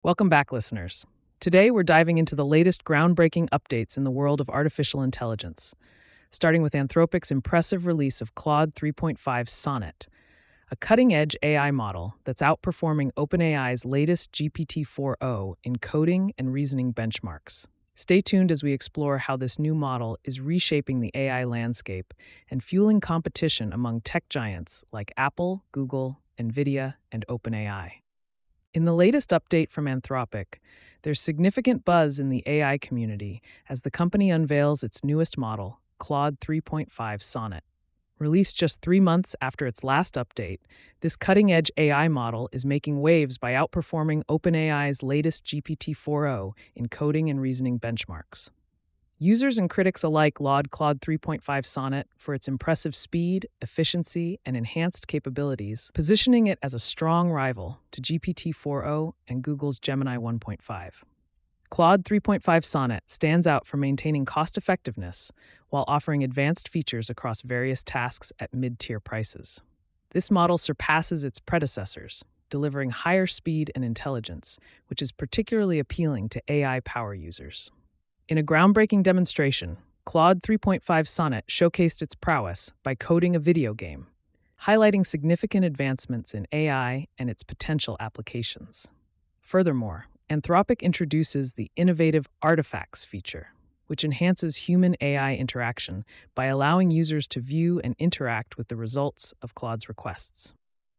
Welcome back, listeners. Today, we're diving into the latest groundbreaking updates in the world of artificial intelligence, starting with Anthropic's impressive release of Claude 3.5 Sonnet, a cutting edge AI model that's outperforming OpenAI's latest GPT 4o in coding and reasoning benchmarks. Stay tuned as we explore how this new model is reshaping the AI landscape and fueling competition among tech giants like Apple, Google, NVIDIA, and OpenAI. In the latest update from Anthropic, there's significant buzz in the AI community as the company unveils its newest model, Claude 3.5 Sonnet. Released just 3 months after its last update, this cutting-edge AI model is making waves by outperforming OpenAI's latest GPT-4o in coding and reasoning benchmarks. Users and critics alike laud Claude 3.5 Sonnet for its impressive speed, efficiency, and enhanced capabilities, positioning it as a strong rival to GPT-4o and Google's Gemini 1.5. Claude 3.5 Sonnet stands out for maintaining cost-effectiveness while offering advanced features across various tasks at mid-tier prices. This model surpasses its predecessors, delivering higher speed and intelligence, which is particularly appealing to AI power users. In a groundbreaking demonstration, Claude 3.5 Sonnet showcased its prowess by coding a video game, highlighting significant advancements in AI and its potential applications. Furthermore, Anthropic introduces the innovative Artifacts feature, which enhances human-AI interaction by allowing users to view and interact with the results of Claude's requests.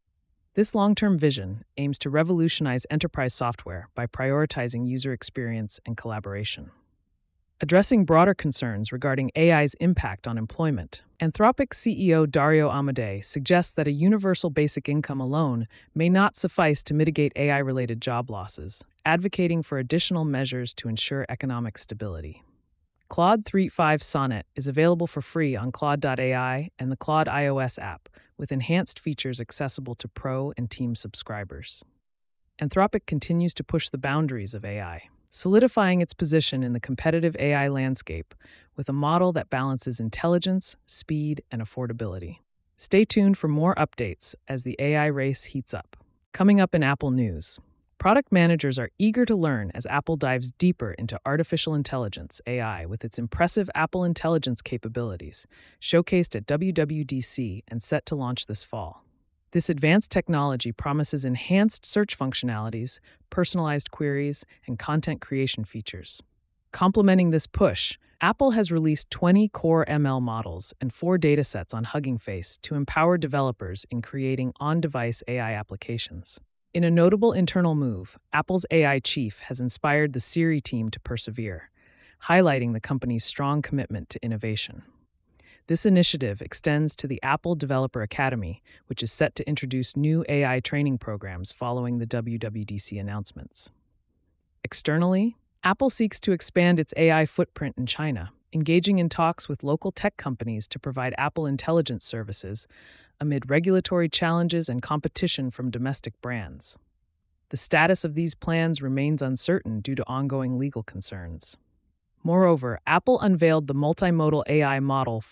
This long-term vision aims to revolutionize enterprise software by prioritizing user experience and collaboration. Addressing broader concerns regarding AI's impact on employment, Anthropic CEO Dario Amodei suggests that a universal basic income alone may not suffice to mitigate AI-related job losses, advocating for additional measures to ensure economic stability. Claude 3.5 Sonnet is available for free on Claude.ai and the Claude iOS app, with enhanced features accessible to Pro and Team subscribers. Anthropic continues to push the boundaries of AI, solidifying its position in the competitive AI landscape with a model that balances intelligence, speed, and affordability. Stay tuned for more updates as the AI race heats up. Coming up in Apple News, product managers are eager to learn as Apple dives deeper into artificial intelligence, AI, with its impressive Apple Intelligence capabilities, showcased at WWDC and set to launch this fall. This advanced technology promises enhanced search functionalities, personalized queries, and content creation features. Complementing this push, Apple has released 20 core ML models and 4 datasets on Hugging Face to empower developers in creating on-device AI applications. In a notable internal move, Apple's AI chief has inspired the Siri team to persevere, highlighting the company's strong commitment to innovation. This initiative extends to the Apple Developer Academy, which is set to introduce new AI training programs following the WWDC announcements. Externally, Apple seeks to expand its AI footprint in China, engaging in talks with local tech companies to provide Apple Intelligence services amid regulatory challenges and competition from domestic brands. The status of these plans remains uncertain due to ongoing legal concerns. Moreover, Apple unveiled the multimodal AI model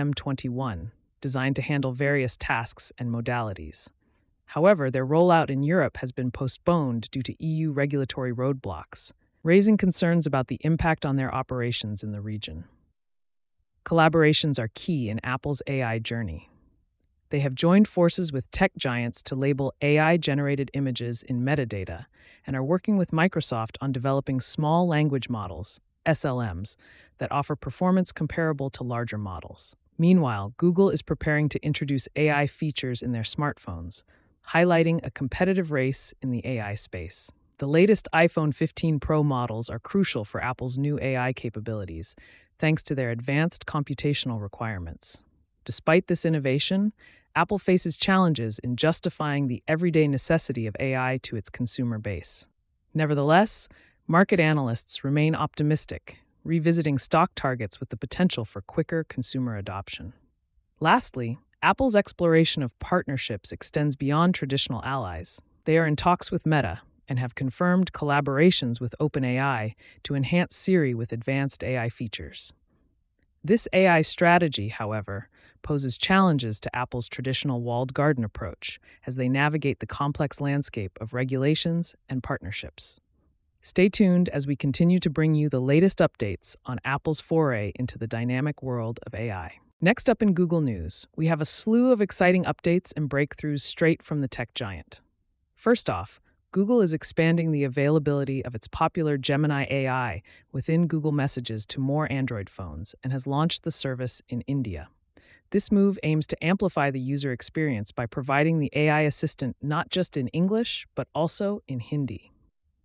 4M21, designed to handle various tasks and modalities. However, their rollout in Europe has been postponed due to EU regulatory roadblocks, raising concerns about the impact on their operations in the region. Collaborations are key in Apple's AI journey. They have joined forces with tech giants to label AI-generated images in metadata and are working with Microsoft on developing small language models, SLMs, that offer performance comparable to larger models. Meanwhile, Google is preparing to introduce AI features in their smartphones, highlighting a competitive race in the AI space. The latest iPhone 15 Pro models are crucial for Apple's new AI capabilities, thanks to their advanced computational requirements. Despite this innovation, Apple faces challenges in justifying the everyday necessity of AI to its consumer base. Nevertheless, market analysts remain optimistic, revisiting stock targets with the potential for quicker consumer adoption. Lastly, Apple's exploration of partnerships extends beyond traditional allies. They are in talks with Meta and have confirmed collaborations with OpenAI to enhance Siri with advanced AI features. This AI strategy, however, poses challenges to Apple's traditional walled garden approach as they navigate the complex landscape of regulations and partnerships. Stay tuned as we continue to bring you the latest updates on Apple's foray into the dynamic world of AI. Next up in Google News, we have a slew of exciting updates and breakthroughs straight from the tech giant. First off, Google is expanding the availability of its popular Gemini AI within Google Messages to more Android phones and has launched the service in India. This move aims to amplify the user experience by providing the AI assistant not just in English, but also in Hindi.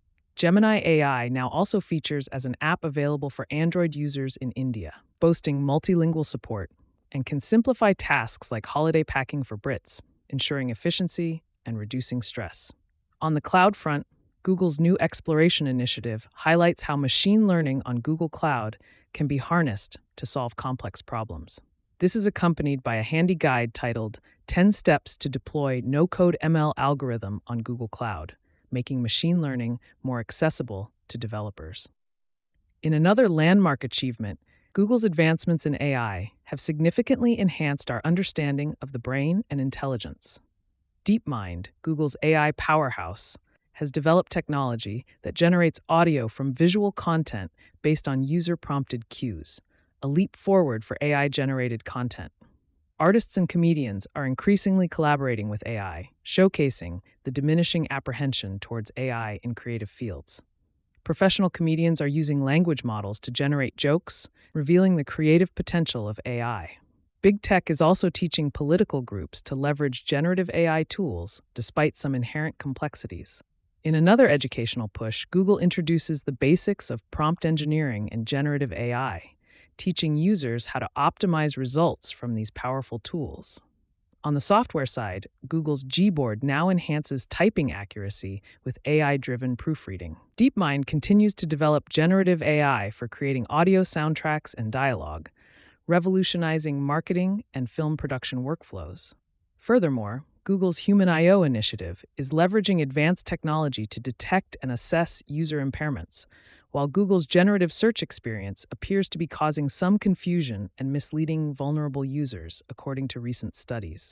Gemini AI now also features as an app available for Android users in India, boasting multilingual support, and can simplify tasks like holiday packing for Brits, ensuring efficiency and reducing stress. On the cloud front, Google's new Exploration initiative highlights how machine learning on Google Cloud can be harnessed to solve complex problems. This is accompanied by a handy guide titled 10 Steps to Deploy No-Code ML Algorithm on Google Cloud, making machine learning more accessible to developers. In another landmark achievement, Google's advancements in AI have significantly enhanced our understanding of the brain and intelligence. DeepMind, Google's AI powerhouse, has developed technology that generates audio from visual content based on user-prompted cues, a leap forward for AI-generated content. Artists and comedians are increasingly collaborating with AI, showcasing the diminishing apprehension towards AI in creative fields. Professional comedians are using language models to generate jokes, revealing the creative potential of AI. Big tech is also teaching political groups to leverage generative AI tools despite some inherent complexities. In another educational push, Google introduces the basics of prompt engineering and generative AI, teaching users how to optimize results from these powerful tools. On the software side, Google's Gboard now enhances typing accuracy with AI-driven proofreading. DeepMind continues to develop generative AI for creating audio soundtracks and dialogue, revolutionizing marketing and film production workflows. Furthermore, Google's Human I/O initiative is leveraging advanced technology to detect and assess user impairments, while Google's generative search experience appears to be causing some confusion and misleading vulnerable users, according to recent studies.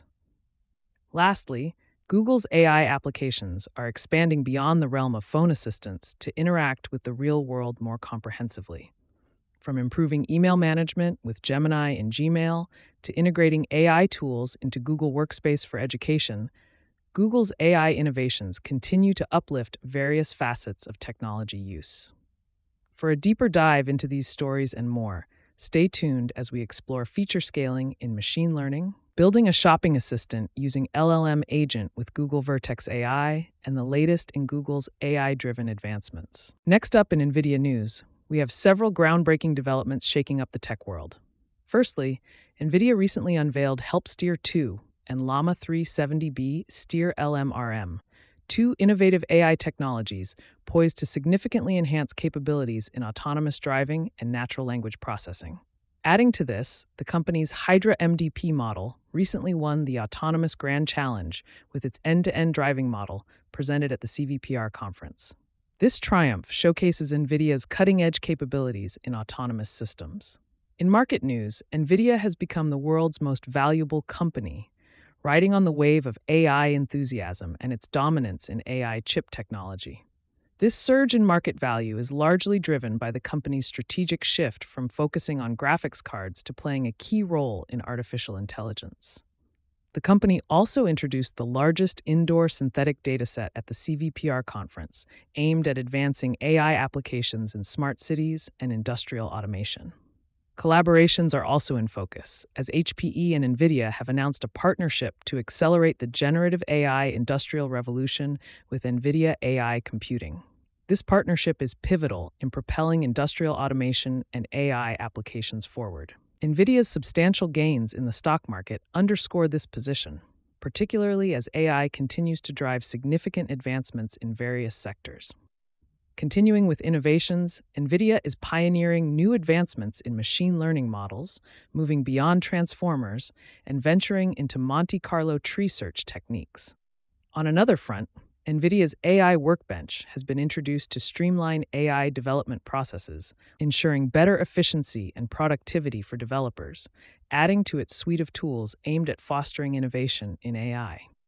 Lastly, Google's AI applications are expanding beyond the realm of phone assistants to interact with the real world more comprehensively. From improving email management with Gemini and Gmail to integrating AI tools into Google Workspace for education, Google's AI innovations continue to uplift various facets of technology use. For a deeper dive into these stories and more, stay tuned as we explore feature scaling in machine learning, building a shopping assistant using LLM Agent with Google Vertex AI, and the latest in Google's AI-driven advancements. Next up in NVIDIA news, we have several groundbreaking developments shaking up the tech world. Firstly, NVIDIA recently unveiled Help Steer 2 and Llama 3 70B Steer LMRM, two innovative AI technologies poised to significantly enhance capabilities in autonomous driving and natural language processing. Adding to this, the company's Hydra MDP model recently won the Autonomous Grand Challenge with its end-to-end driving model presented at the CVPR conference. This triumph showcases NVIDIA's cutting-edge capabilities in autonomous systems. In market news, NVIDIA has become the world's most valuable company, riding on the wave of AI enthusiasm and its dominance in AI chip technology. This surge in market value is largely driven by the company's strategic shift from focusing on graphics cards to playing a key role in artificial intelligence. The company also introduced the largest indoor synthetic dataset at the CVPR conference, aimed at advancing AI applications in smart cities and industrial automation. Collaborations are also in focus, as HPE and NVIDIA have announced a partnership to accelerate the generative AI industrial revolution with NVIDIA AI computing. This partnership is pivotal in propelling industrial automation and AI applications forward. NVIDIA's substantial gains in the stock market underscore this position, particularly as AI continues to drive significant advancements in various sectors. Continuing with innovations, NVIDIA is pioneering new advancements in machine learning models, moving beyond transformers, and venturing into Monte Carlo tree search techniques. On another front, NVIDIA's AI Workbench has been introduced to streamline AI development processes, ensuring better efficiency and productivity for developers, adding to its suite of tools aimed at fostering innovation in AI.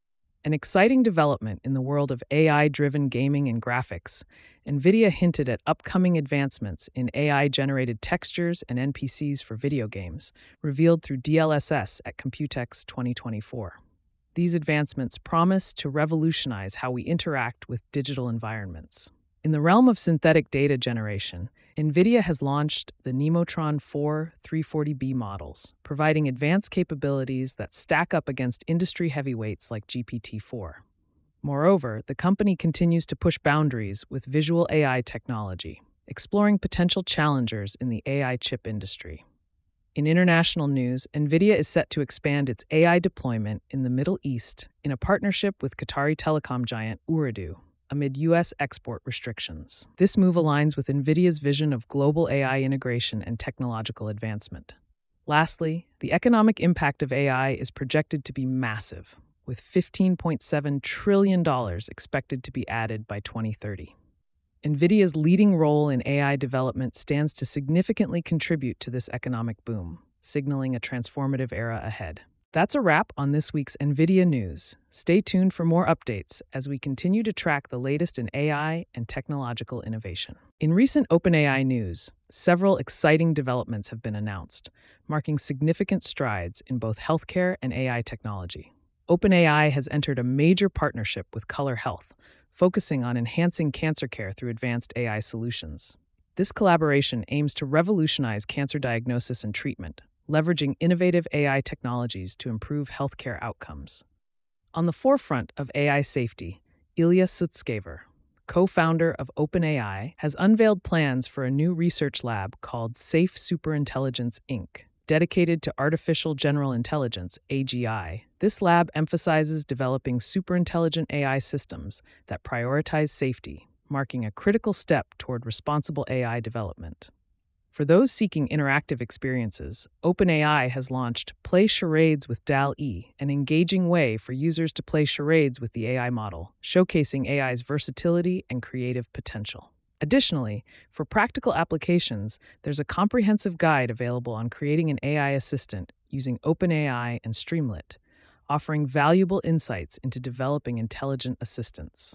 An exciting development in the world of AI-driven gaming and graphics, NVIDIA hinted at upcoming advancements in AI-generated textures and NPCs for video games, revealed through DLSS at Computex 2024. These advancements promise to revolutionize how we interact with digital environments. In the realm of synthetic data generation, NVIDIA has launched the Nemotron 4 340B models, providing advanced capabilities that stack up against industry heavyweights like GPT-4. Moreover, the company continues to push boundaries with visual AI technology, exploring potential challengers in the AI chip industry. In international news, NVIDIA is set to expand its AI deployment in the Middle East in a partnership with Qatari telecom giant Ooredoo, amid U.S. export restrictions. This move aligns with NVIDIA's vision of global AI integration and technological advancement. Lastly, the economic impact of AI is projected to be massive, with $15.7 trillion expected to be added by 2030. NVIDIA's leading role in AI development stands to significantly contribute to this economic boom, signaling a transformative era ahead. That's a wrap on this week's NVIDIA news. Stay tuned for more updates as we continue to track the latest in AI and technological innovation. In recent OpenAI news, several exciting developments have been announced, marking significant strides in both healthcare and AI technology. OpenAI has entered a major partnership with Color Health, focusing on enhancing cancer care through advanced AI solutions. This collaboration aims to revolutionize cancer diagnosis and treatment, leveraging innovative AI technologies to improve healthcare outcomes. On the forefront of AI safety, Ilya Sutskever, co-founder of OpenAI, has unveiled plans for a new research lab called Safe Superintelligence Inc., dedicated to artificial general intelligence, AGI. This lab emphasizes developing superintelligent AI systems that prioritize safety, marking a critical step toward responsible AI development. For those seeking interactive experiences, OpenAI has launched Play Charades with DALL-E, an engaging way for users to play charades with the AI model, showcasing AI's versatility and creative potential. Additionally, for practical applications, there's a comprehensive guide available on creating an AI assistant using OpenAI and Streamlit, offering valuable insights into developing intelligent assistants.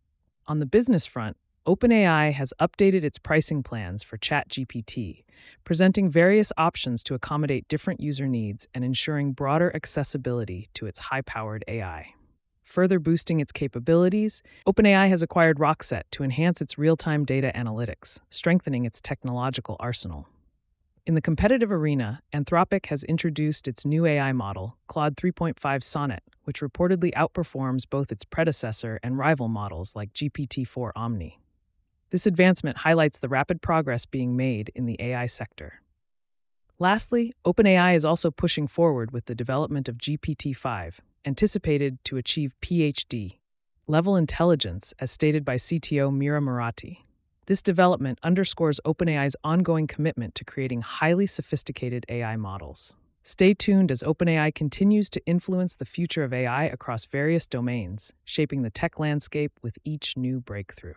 On the business front, OpenAI has updated its pricing plans for ChatGPT, presenting various options to accommodate different user needs and ensuring broader accessibility to its high-powered AI. Further boosting its capabilities, OpenAI has acquired Rockset to enhance its real-time data analytics, strengthening its technological arsenal. In the competitive arena, Anthropic has introduced its new AI model, Claude 3.5 Sonnet, which reportedly outperforms both its predecessor and rival models like GPT-4 Omni. This advancement highlights the rapid progress being made in the AI sector. Lastly, OpenAI is also pushing forward with the development of GPT-5, anticipated to achieve PhD-level intelligence as stated by CTO Mira Murati. This development underscores OpenAI's ongoing commitment to creating highly sophisticated AI models. Stay tuned as OpenAI continues to influence the future of AI across various domains, shaping the tech landscape with each new breakthrough.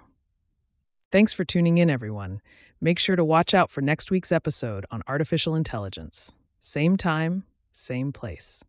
Thanks for tuning in, everyone. Make sure to watch out for next week's episode on artificial intelligence. Same time, same place.